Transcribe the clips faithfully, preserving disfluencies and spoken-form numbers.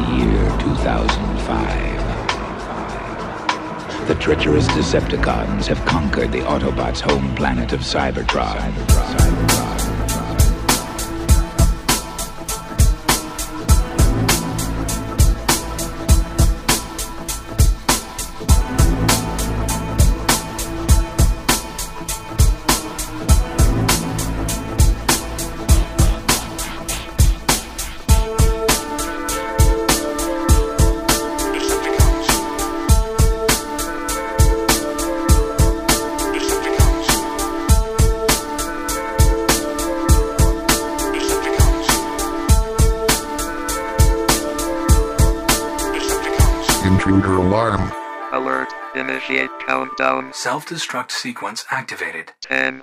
year two thousand five. The treacherous Decepticons have conquered the Autobots' home planet of Cybertron. Cybertron. Cybertron. Intruder alarm. Alert. Initiate countdown. Self-destruct sequence activated. ten.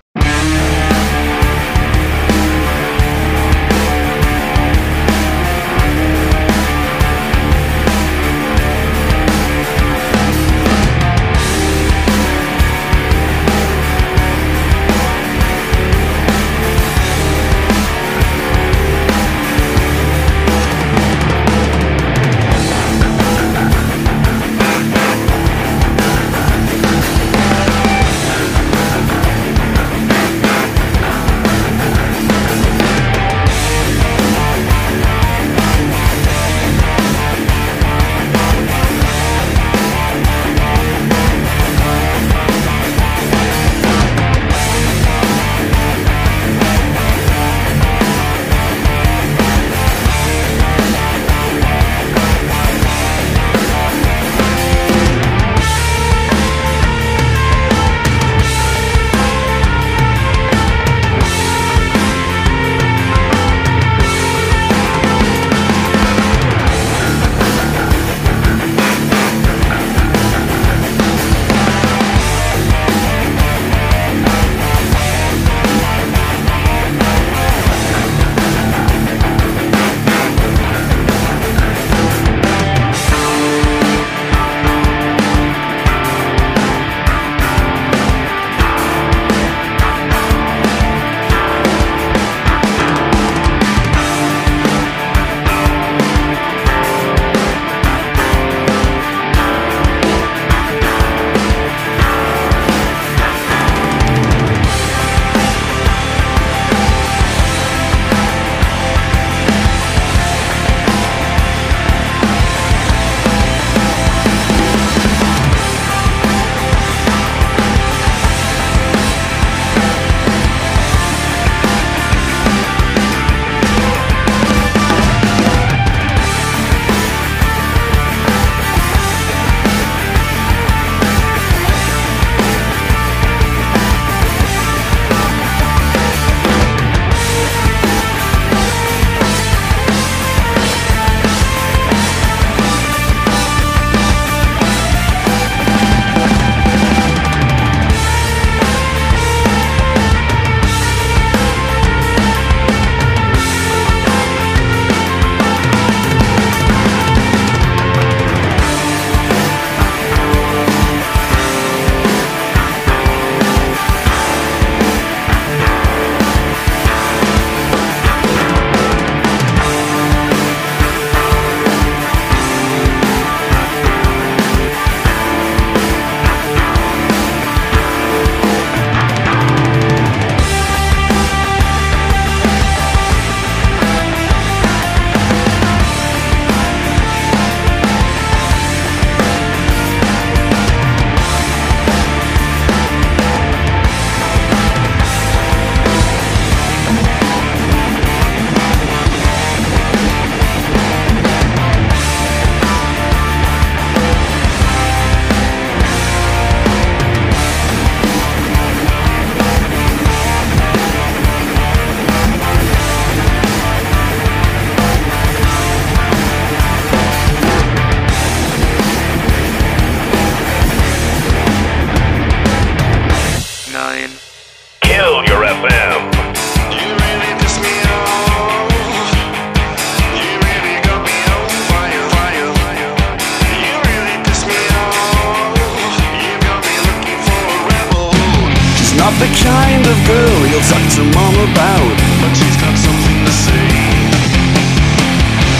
the kind of girl you'll talk to mom about, but she's got something to say.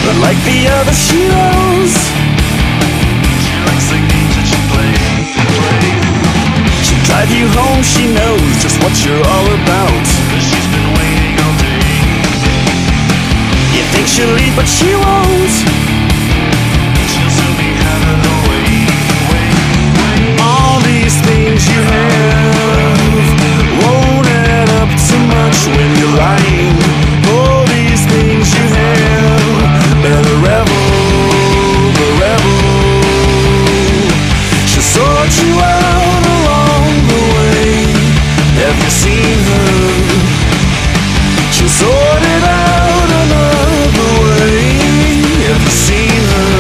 But like the other heroes, she likes the games that you play, play. She'll drive you home, she knows just what you're all about. Cause she's been waiting all day. You think she'll leave, but she won't. She'll soon be having her way, way, way. All these things you have won't add up to much when you're lying. All these things you have, better rebel, the rebel. She'll sort you out along the way. Have you seen her? She'll sort it out another way. Have you seen her?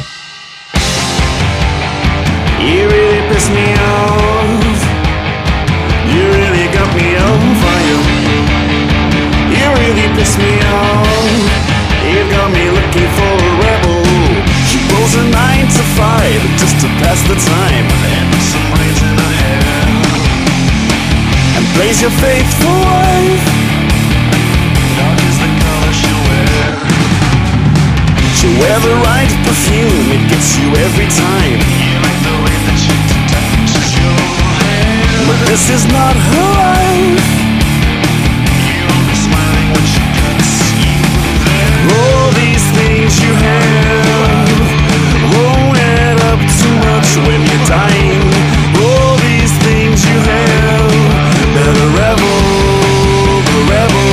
You really piss me off. You really got me on fire. You really piss me off. You got me looking for a rebel. She pulls a nine to five just to pass the time, and some braids in her hair, and plays your faithful wife. Dark is the color she'll wear. She'll wear the right perfume, it gets you every time. You like the way that she touches your hair, but this is not her life. You'll be smiling when she cuts you there. All these things you have won't add up too much when you're dying. All these things you have, better rebel, the rebel.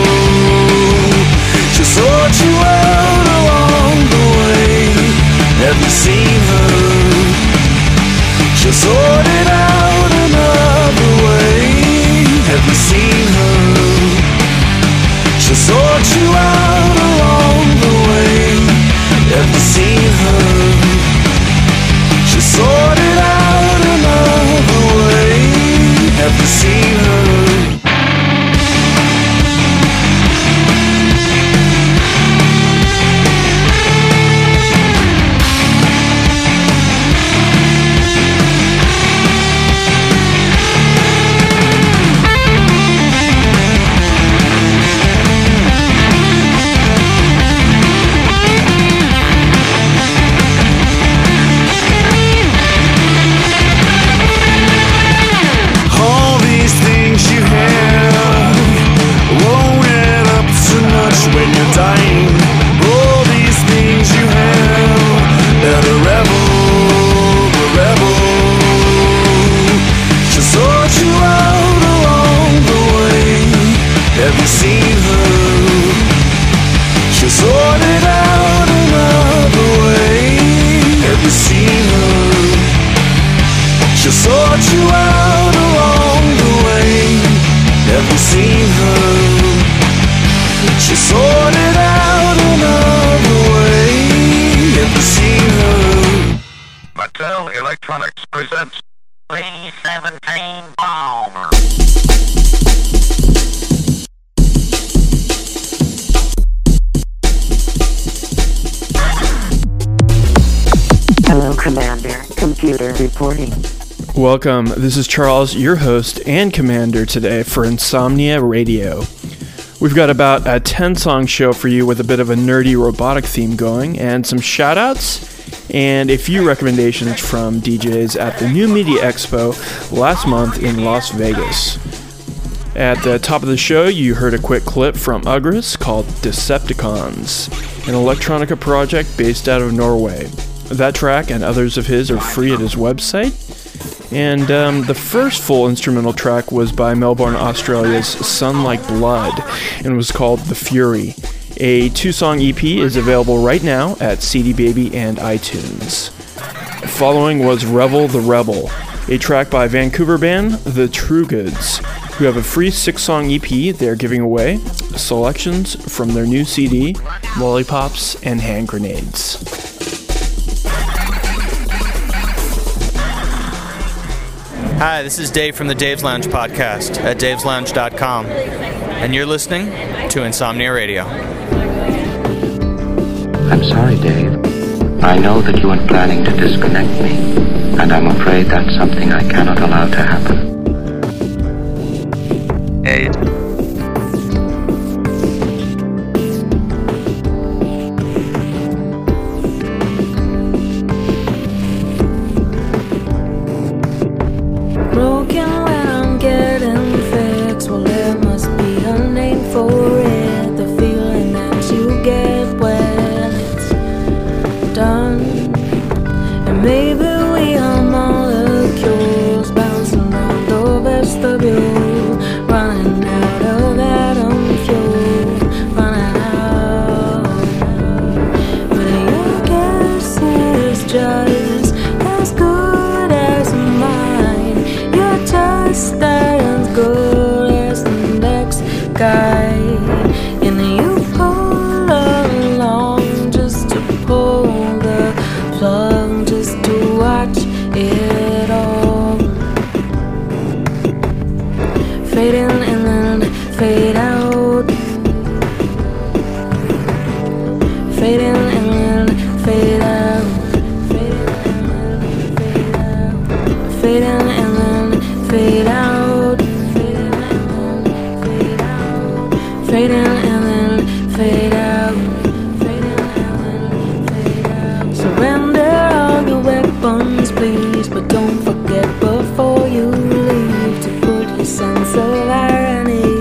She'll sort you out along the way. Have you seen her? She'll sort it out another way. Have you seen her? She'll sort you out along the way. Have you seen her? She'll sort it out another way. Have you seen her? Electronics presents three seventeen Bomber. Hello, Commander. Computer reporting. Welcome. This is Charles, your host and commander today for Insomnia Radio. We've got about a ten-song show for you with a bit of a nerdy robotic theme going, and some shout-outs, and a few recommendations from D Js at the New Media Expo last month in Las Vegas. At the top of the show, you heard a quick clip from Ugris called Decepticons, an electronica project based out of Norway. That track and others of his are free at his website. And um, the first full instrumental track was by Melbourne, Australia's Sun Like Blood, and was called The Fury. A two-song E P is available right now at C D Baby and iTunes. Following was Revel the Rebel, a track by Vancouver band The True Goods, who have a free six-song E P they're giving away, selections from their new C D, Lollipops and Hand Grenades. Hi, this is Dave from the Dave's Lounge podcast at daves lounge dot com, and you're listening to Insomnia Radio. I'm sorry, Dave. I know that you are planning to disconnect me, and I'm afraid that's something I cannot allow to happen. Eight. Maybe we are molecules bouncing around the vestibule, running out of atom fuel, running out. But your guess is just as good as mine. You're just as good as the next guy. And you pull along just to pull the plug, just to watch it all fade in and then fade out, fade in and then fade out, fade in and then fade out, fade in and then fade out, fade in and then fade out, fade in and then fade out. Surrender all your weapons, please, but don't forget before you leave to put your sense of irony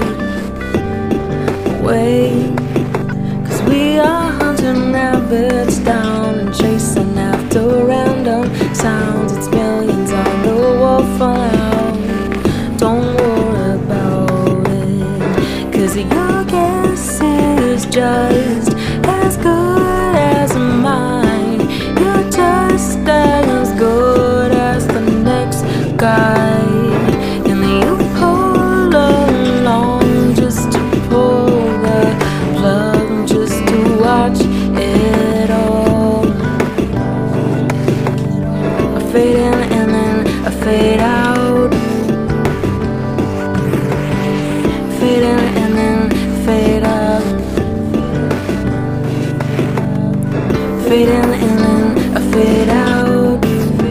away. Cause we are hunting rabbits down and chasing after random sounds. It's millions on the wall for now. Don't worry about it, cause your guess is just as good as mine. You're just as good as the next guy. And you pull along just to pull the plug, just to watch it all fade in and then fade out, fade in and then fade out, fade in and then fade out,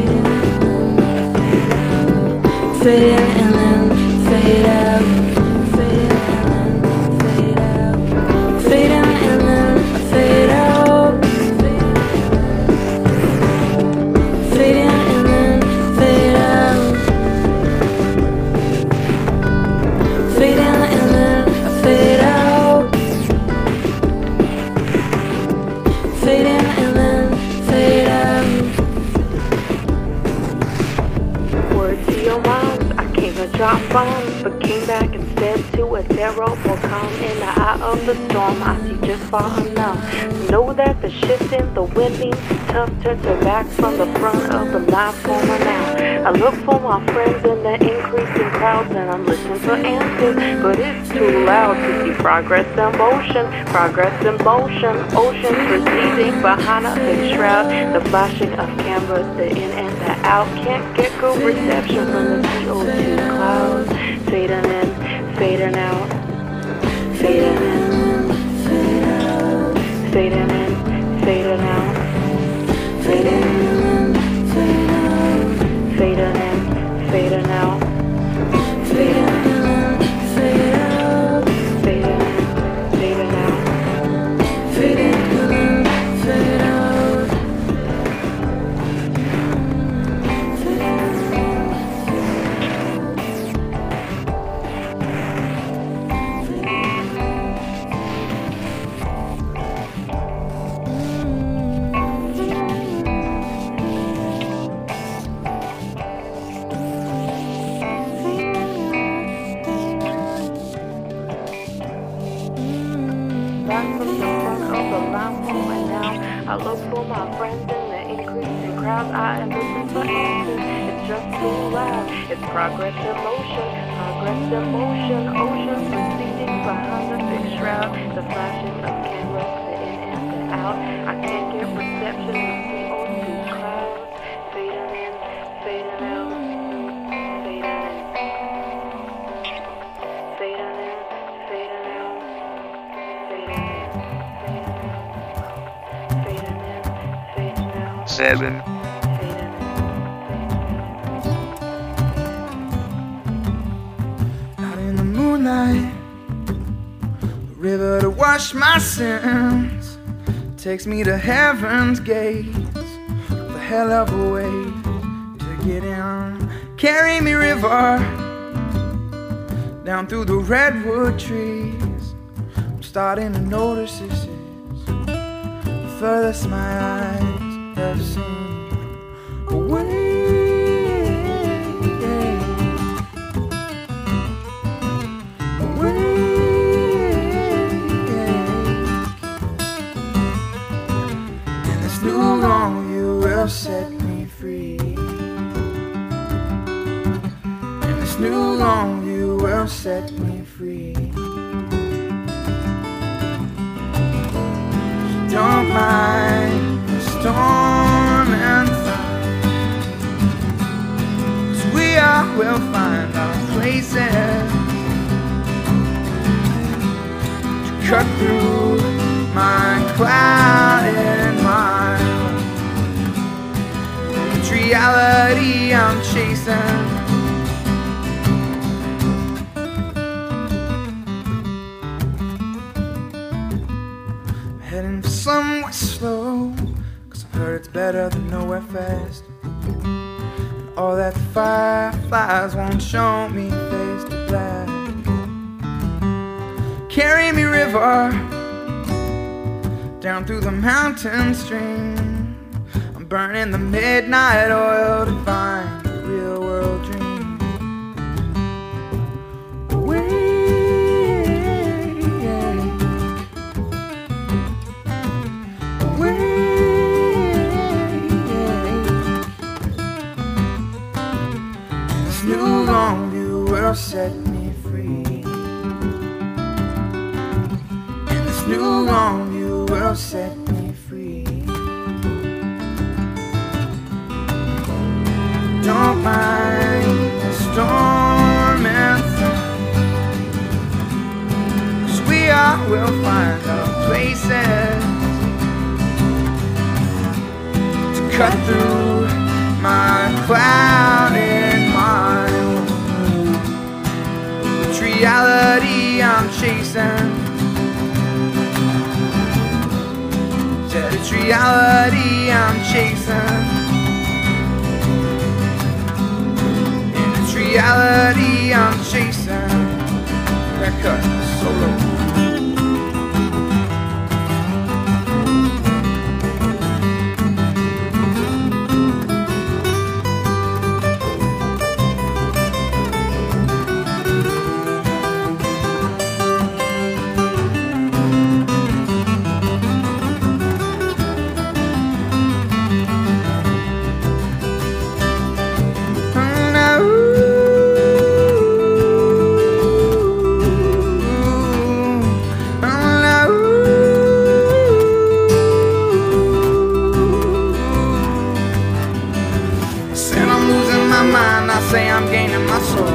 fade in and then fade out, fade in and then fade out, fade in and then fade out, fade in and then fade out, fade in and then fade out. Word to your moms, I came to drop bombs, but came back instead to a terrible calm. In the eye of the storm, I see just far enough. Know that the shift in the wind means tough. Turns her back from the front of the live former now. I look for my friends in the increasing crowds, and I'm listening for answers, but it's too loud to see progress in motion, progress in motion, oceans receding behind a big shroud. The flashing of cameras, the in and the out, can't get good reception from the C O two clouds. Fading in, fading out, fading in, fading out, fading in, fading out, fading in, fading out, fading in, fading out, fading in, fading out, fading in, fading out, fading in, fading out. Back from the front of the line right now, I look for my friends in the increasing crowds. I am looking for answers. It's just too loud. It's progress in motion, progress in motion, oceans receding behind the big shroud. The flashing of cameras, the in and the out. I can't get reception in C O two clouds. Fading in, fading out, fading in, fading in, fading out. Seven. Out in the moonlight, a river to wash my sins, takes me to heaven's gates. The hell of a way to get in. Carry me, river, down through the redwood trees. I'm starting to notice this is the furthest my eyes have seen. will set me free. And this new long view will set me free. Don't mind the storm and sun, 'cause we all will find our places to cut through my clouded mind. It's reality I'm chasing. Heading for somewhere slow, 'cause I've heard it's better than nowhere fast. And all that the fireflies won't show me face to black. Carry me, river, down through the mountain stream. I'm burning the midnight oil to find the real world dream. Away, away. This new long view will set me free. And this new long view will set me free. Don't mind the storm and sun, 'cause we all will find our places to cut through my clouded mind. It's reality I'm chasing. Said it's reality I'm chasing. And it's reality I'm chasing. That cut solo. Say I'm gaining my soul.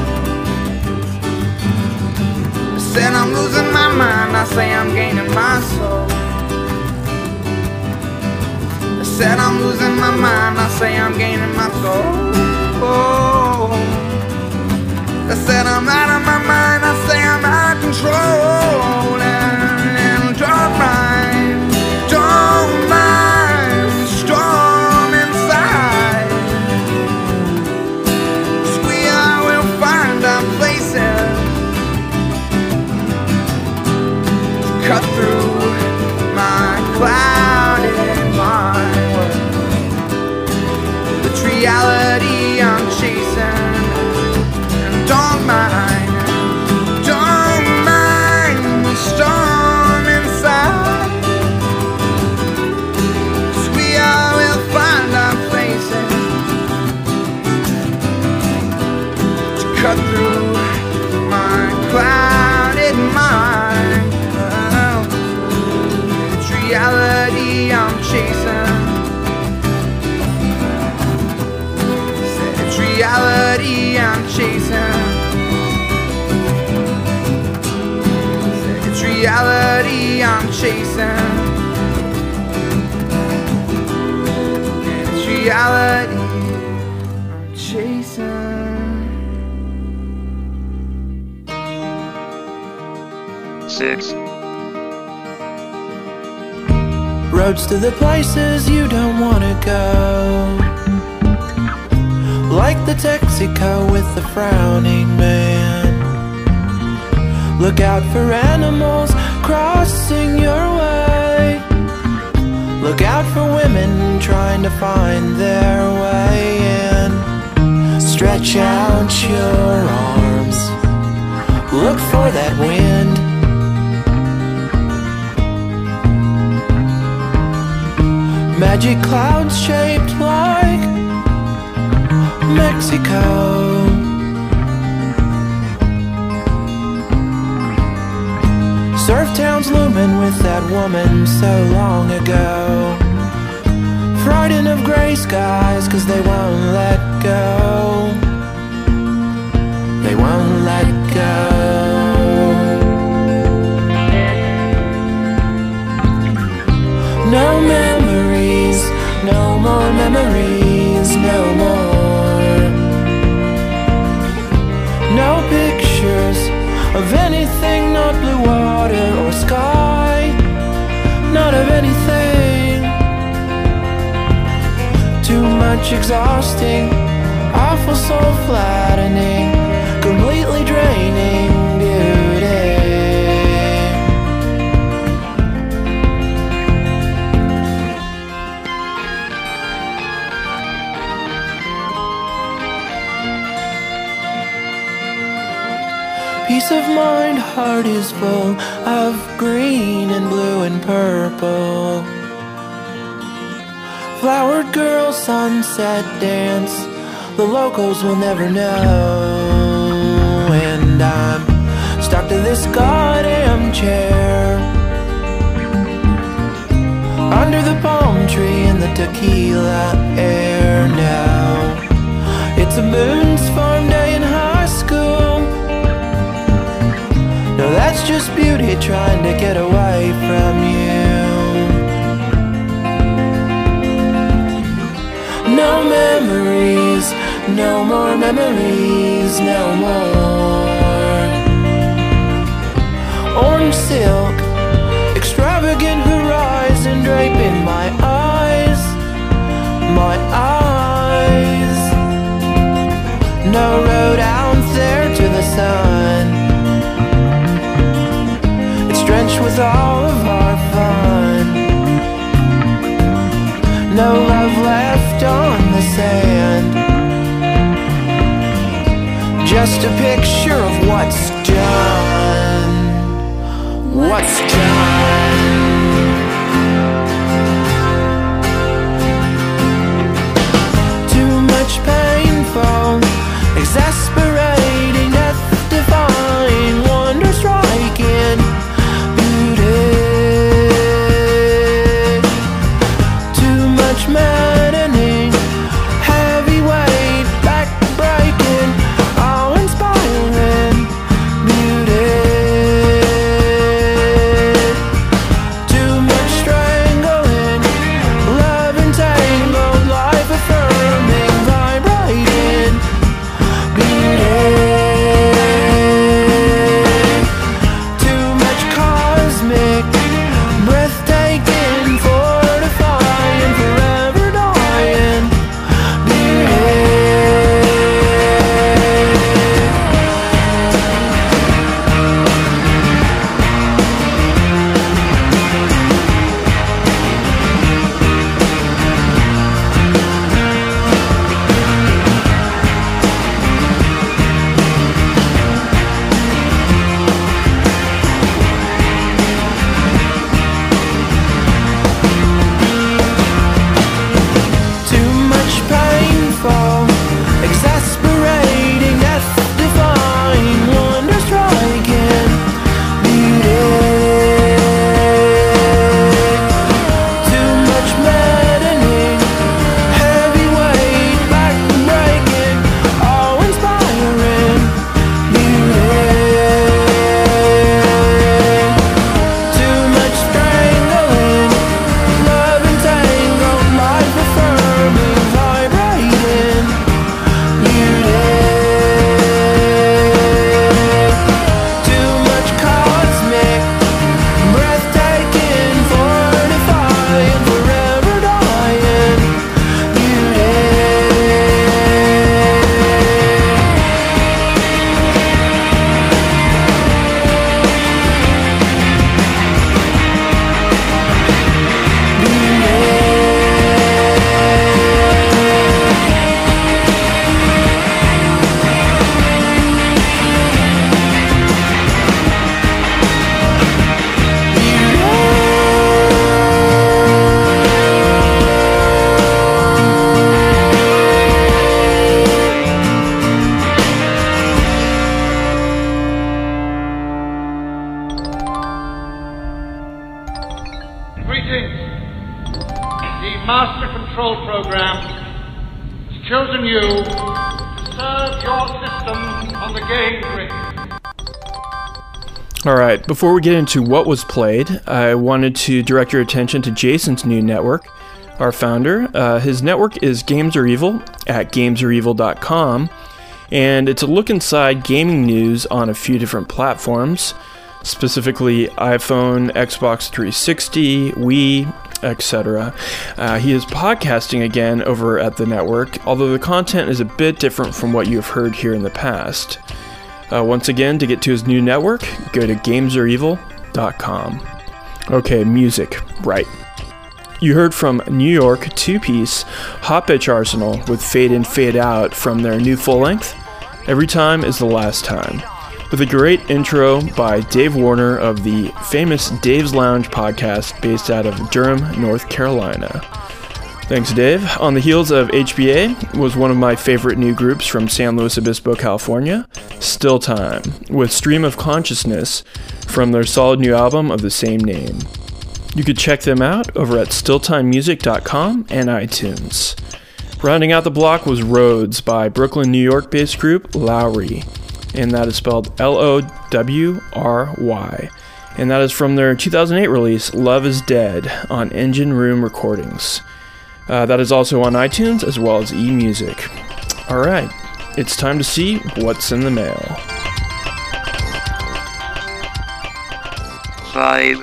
I said I'm losing my mind. I say I'm gaining my soul. I said I'm losing my mind. I say I'm gaining my soul. Oh. I said I'm out of my mind. I say I'm out of control. And, and don't mind, don't mind the storm inside. Cut through my clouded mind. It's reality I'm chasing. And don't mind, don't mind the storm inside. 'Cause we all will find our places to cut through my clouded mind. Reality I'm chasing. Said it's reality I'm chasing. Said it's reality I'm chasing. And it's reality I'm chasing. Six. Roads to the places you don't wanna go, like the Texaco with the frowning man. Look out for animals crossing your way. Look out for women trying to find their way in. Stretch out your arms, look for that wind. magic clouds shaped like Mexico. Surf towns looming with that woman so long ago. Frightened of gray skies, cause they won't let go. They won't let go. No memories, no more memories, no more. No pictures of anything, not blue water or sky, not of anything. Too much exhausting, awful, so flattening, completely draining beauty. Peace of mind, heart is full of green and blue and purple. Flowered girl, sunset dance, the locals will never know. And I'm stuck to this goddamn chair under the palm tree in the tequila air now. It's a Boone's Farm day in high school. No, that's just beauty trying to get away from you. No memories, no more memories, no more. Orange silk, extravagant horizon draping my eyes, my eyes. No road out there to the sun. It's drenched with all of our fun. No love left on the sand. Just a picture of what's done. What's done. Too much painful, exasperating, death-defying, wonder-striking beauty. Too much maddening, heavyweight, back-breaking, awe-inspiring beauty. Too much strangling, love-entangled, life-affirming, vibrating beauty. Too much cosmic, breathtaking, fortifying, forever dawn. program has chosen you to serve your system on the game grid. All right, before we get into what was played, I wanted to direct your attention to Jason's new network, our founder. Uh, his network is Games Are Evil at games are evil dot com, and it's a look inside gaming news on a few different platforms, specifically iPhone, Xbox three sixty, Wii, et cetera. Uh, he is podcasting again over at the network, although the content is a bit different from what you have heard here in the past. Uh, once again, to get to his new network, go to games are evil dot com. Okay, music. Right. You heard from New York two-piece Hot Bitch Arsenal with Fade In, Fade Out from their new full-length, Every Time Is the Last Time, with a great intro by Dave Warner of the famous Dave's Lounge podcast based out of Durham, North Carolina. Thanks, Dave. On the heels of H B A was one of my favorite new groups from San Luis Obispo, California, Still Time, with Stream of Consciousness from their solid new album of the same name. You could check them out over at still time music dot com and iTunes. Rounding out the block was Roads by Brooklyn, New York-based group Lowry, and that is spelled L O W R Y. And that is from their two thousand eight release, Love is Dead, on Engine Room Recordings. Uh, that is also on iTunes as well as eMusic. Alright, it's time to see what's in the mail. Five.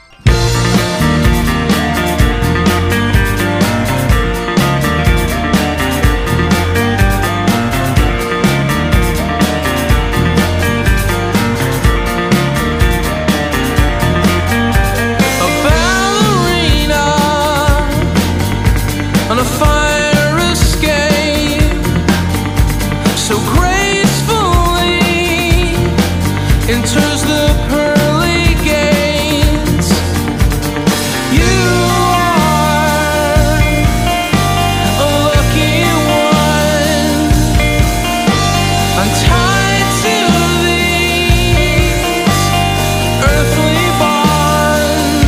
Enters the pearly gates. You are a lucky one. I'm tied to these earthly bonds.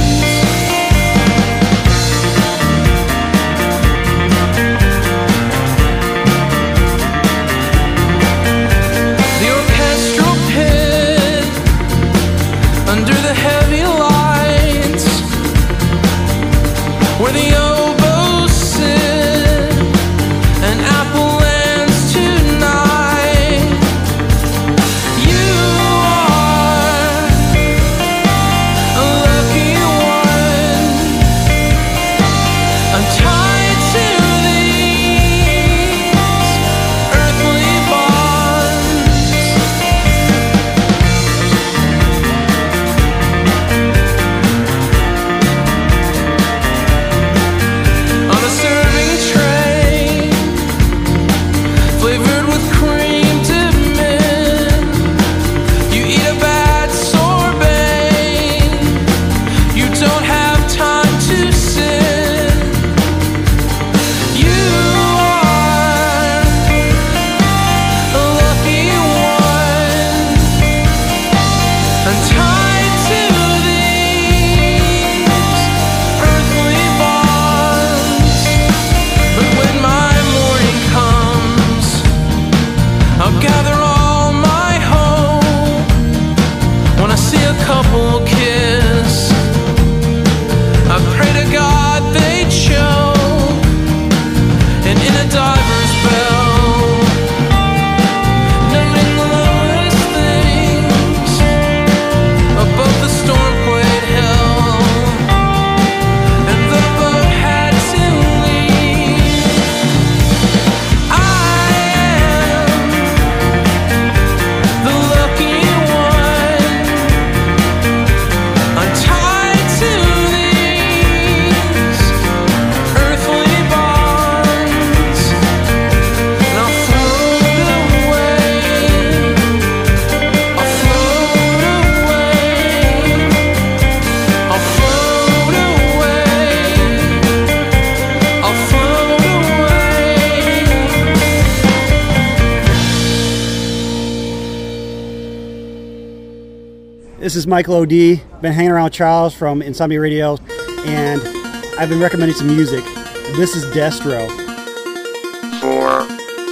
The orchestral pit under the heavy lights, where the oboes sit and apple lands tonight. You are a lucky one. I'm tied to these earthly bonds. On a serving tray, flavored with cream dipped mint, you eat a bad sorbet. You don't have time to sit. You are a lucky one. I'm tied to these earthly bonds. But when my morning comes, I'll gather all my hope. When I see a couple kiss, I pray to God they choke. And in a diver's bell, noting the lowest things above the storm-played hill. And the boat had to leave. I am the lucky one. I'm tied to these earthly bonds, and I'll float away. I'll float away. I'll float away. I'll float away. This is Michael O'D. Been hanging around with Charles from Insomnia Radio, and I've been recommending some music. And this is Destro. Four.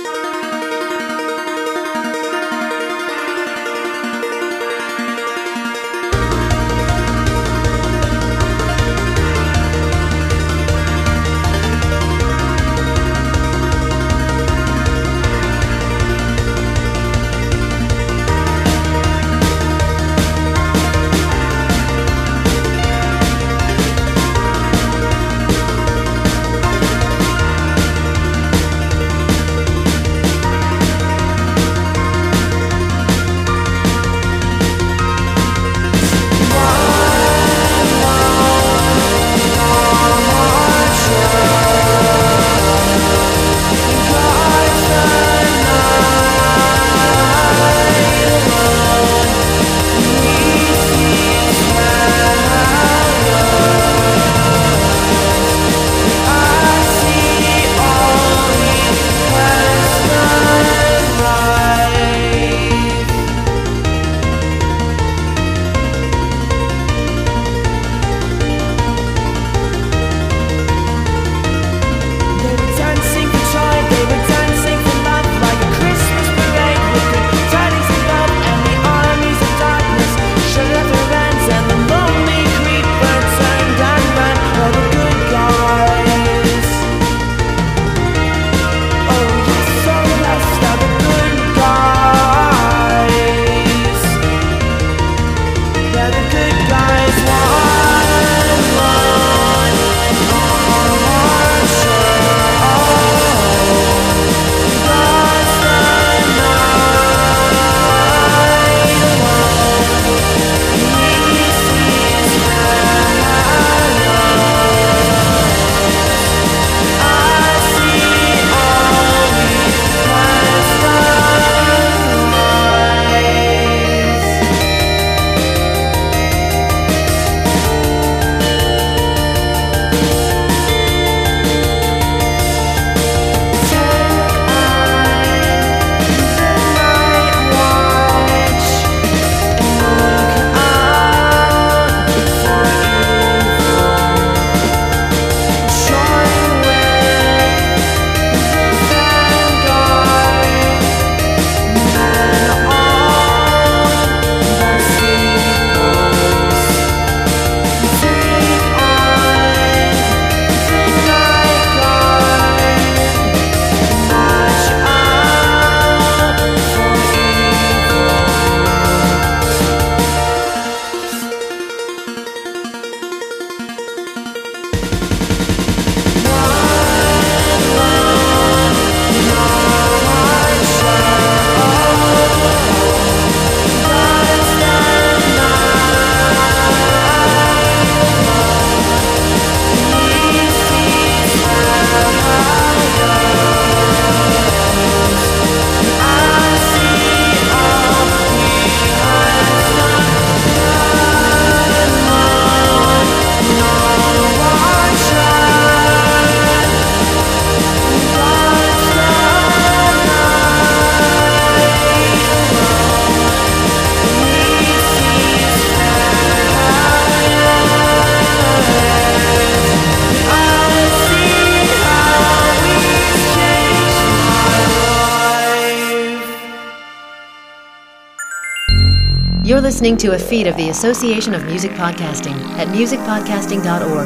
You're listening to a feed of the Association of Music Podcasting at music podcasting dot org.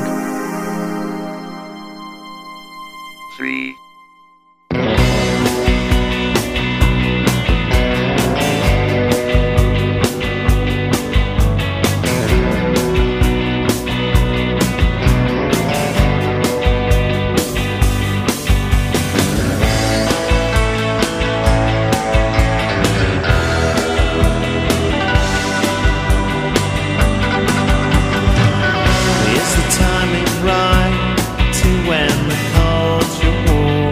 Three. Is the timing right to when the calls you hold?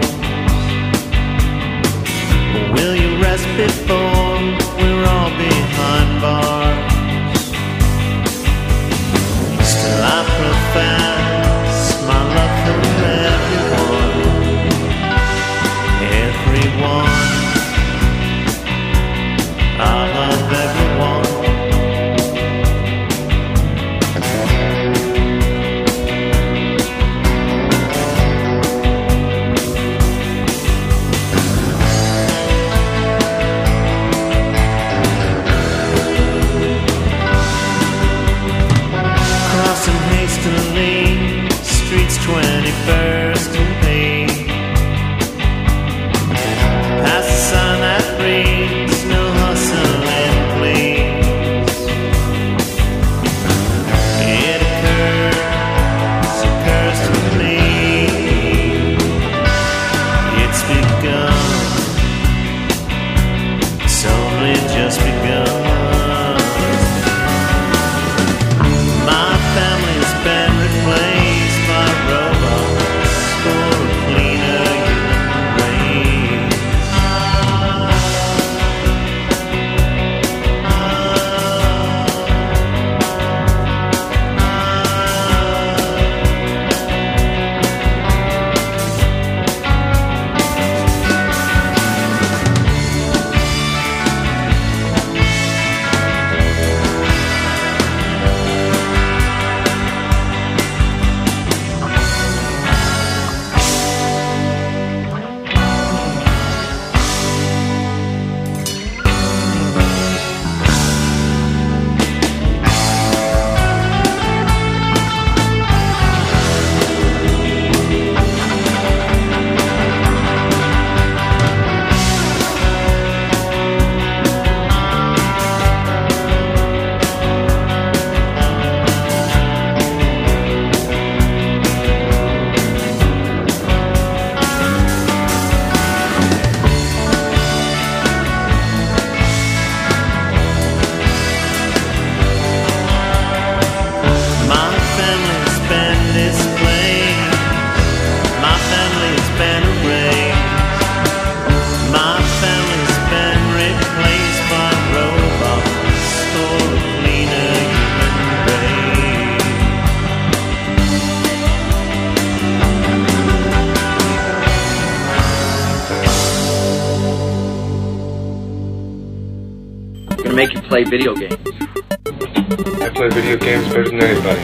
make you play video games. I play video games better than anybody.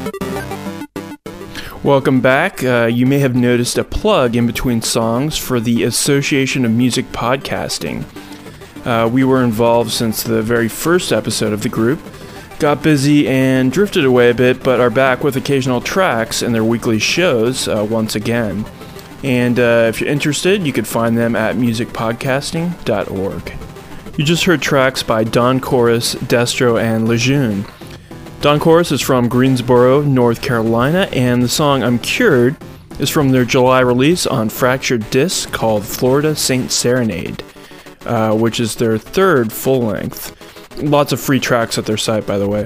Welcome back. Uh, you may have noticed a plug in between songs for the Association of Music Podcasting. Uh, we were involved since the very first episode of the group, got busy and drifted away a bit, but are back with occasional tracks and their weekly shows uh, once again. And uh, if you're interested, you could find them at music podcasting dot org. You just heard tracks by Don Chorus, Destro, and Lejeune. Don Chorus is from Greensboro, North Carolina, and the song I'm Cured is from their July release on Fractured Disc called Florida Saint Serenade, uh, which is their third full-length. Lots of free tracks at their site, by the way.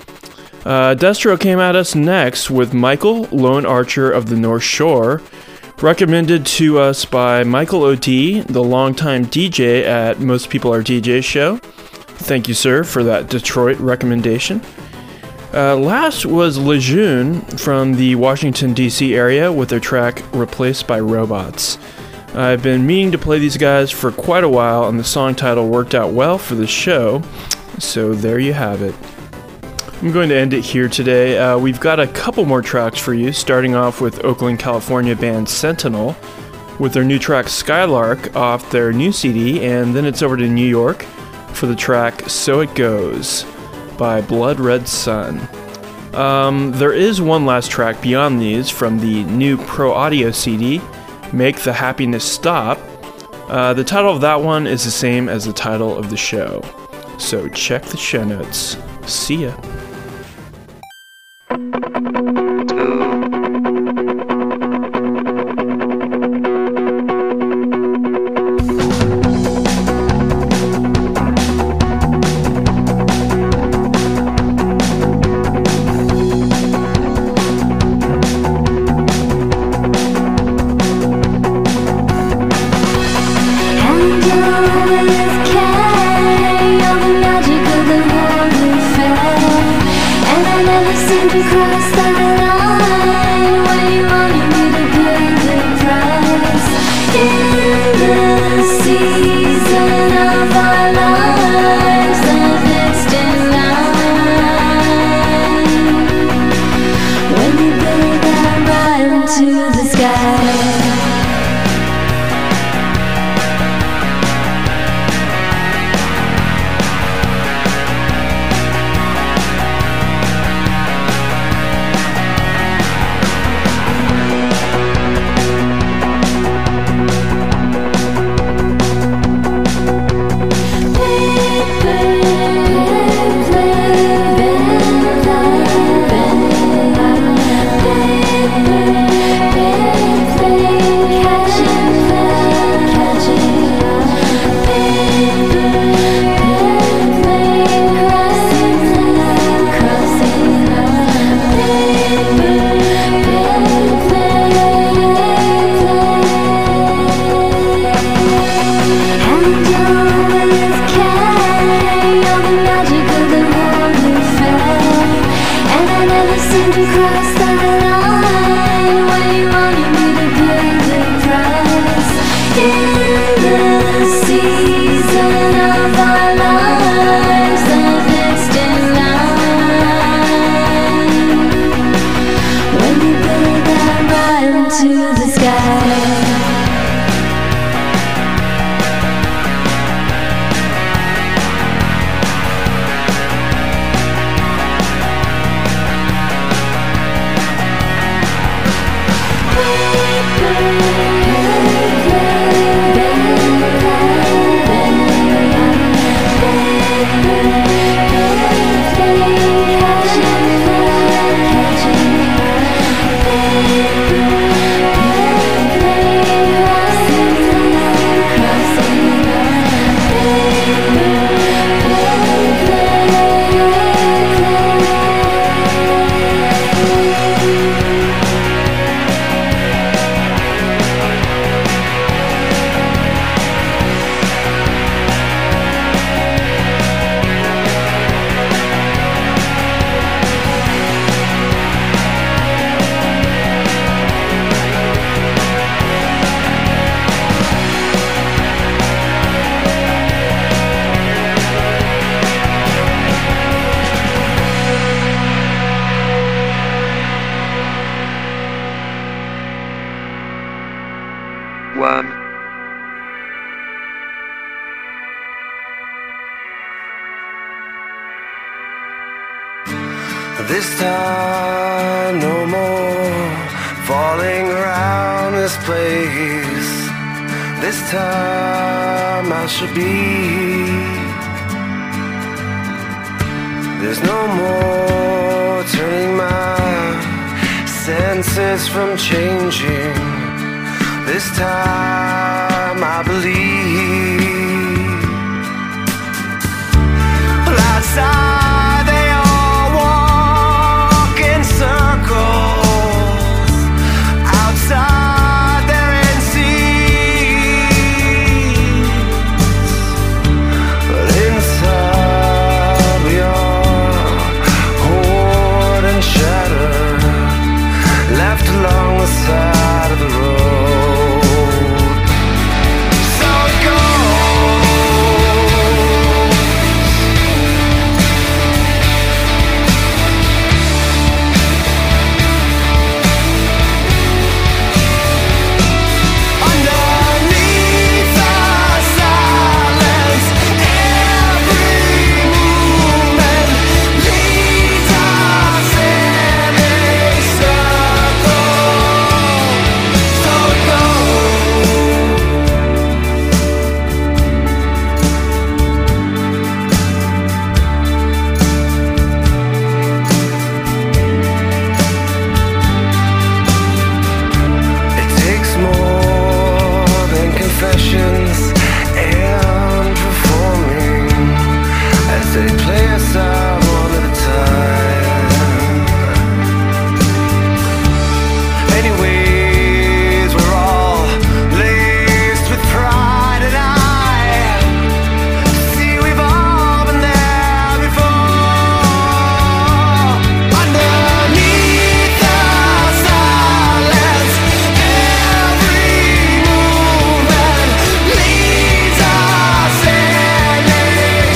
Uh, Destro came at us next with Michael, Lone Archer of the North Shore, recommended to us by Michael O'D, the longtime D J at Most People Are D Js show. Thank you, sir, for that Detroit recommendation. Uh, last was Lejeune from the Washington, D C area with their track Replaced by Robots. I've been meaning to play these guys for quite a while, and the song title worked out well for the show, so there you have it. I'm going to end it here today. Uh, we've got a couple more tracks for you, starting off with Oakland, California band Sentinel with their new track Skylark off their new C D, and then it's over to New York for the track So It Goes by Blood Red Sun. Um, there is one last track beyond these from the new Pro Audio C D, Make the Happiness Stop. Uh, the title of that one is the same as the title of the show, so check the show notes. See ya. Play, play, play, play. one. This time no more falling around this place. This time I should be. There's no more turning my senses from changing. This time I believe. Well, outside they all walk in circles. Outside they're in seas. But inside we are hoard and shattered, left along the side of the road. So it underneath the silence, every movement leads us in a circle. So it It takes more than confessions and performing as they play us out one at a time. Anyways, we're all laced with pride, and I see we've all been there before. Underneath the silence, every movement leads us in a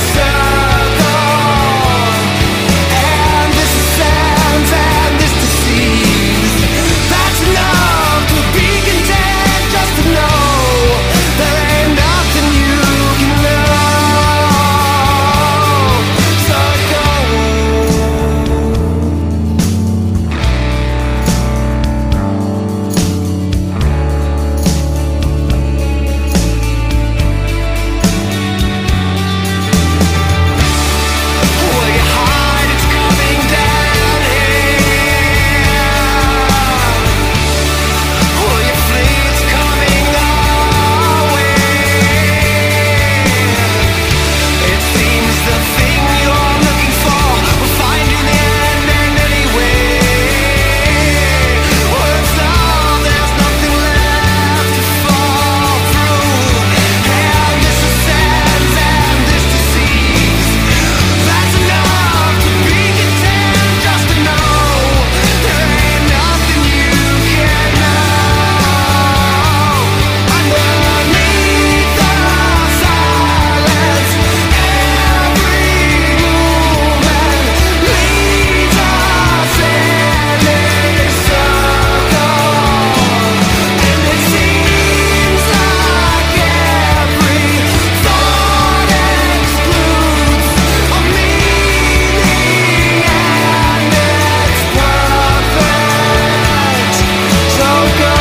circle. And this ascends and this deceives. That's enough to be content, just to know there ain't nothing you can know. So it Where you hide, it's coming down here. Where you flee, it's coming our way. It seems the thing you're looking for will find you in the end and anyway. Words are, there's nothing left to fall through. And this ascends and this deceives. That's enough to be content, just to know there ain't nothing you can know. Underneath the silence, every movement leads us in a circle. And it seems like every thought excludes a meaning, and it's perfect. So go.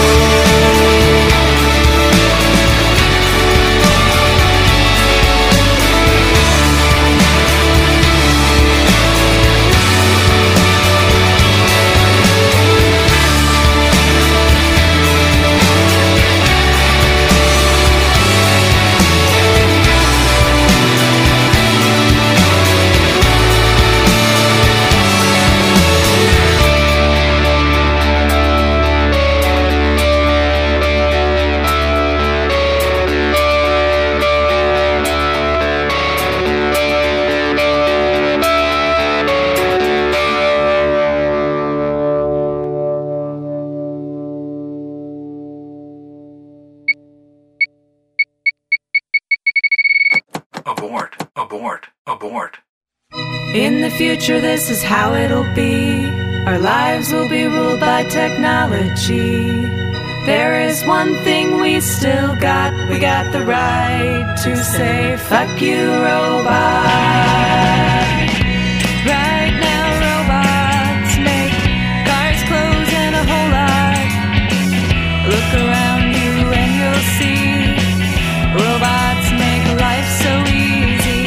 Abort, abort, abort. In the future, this is how it'll be. Our lives will be ruled by technology. There is one thing we still got. We got the right to say, fuck you, robot. Right now, robots make cars, clothes, and a whole lot. Look around you and you'll see robots make life so easy.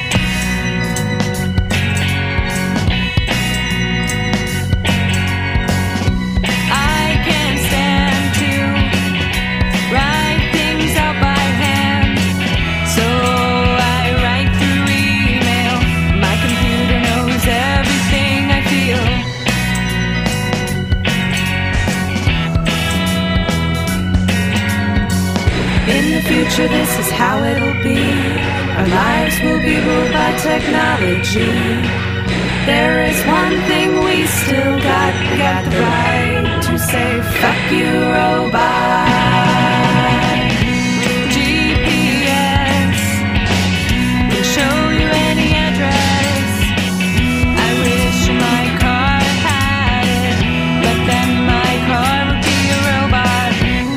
I can't stand to write things out by hand, so I write through email. My computer knows everything I feel. In the future, this is how it'll be. Our lives will be ruled by technology. There is one thing we still got. We got the right to say, fuck you, robot. G P S will show you any address. I wish my car had it, but then my car would be a robot.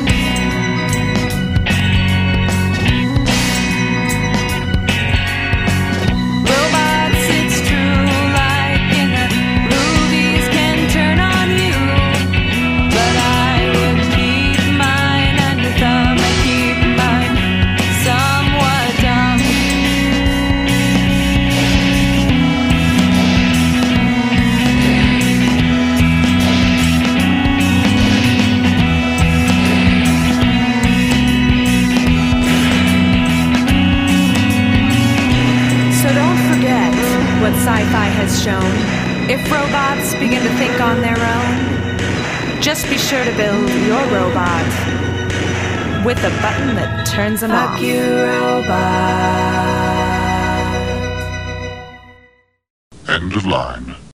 Robots, it's true, like in the movies, can turn on you. But I would keep mine under thumb. I keep mine somewhat dumb. So don't forget what sci-fi has shown. If robots begin to think on their own, just be sure to build your robot with a button that turns them off. Fuck you, robot. End of line.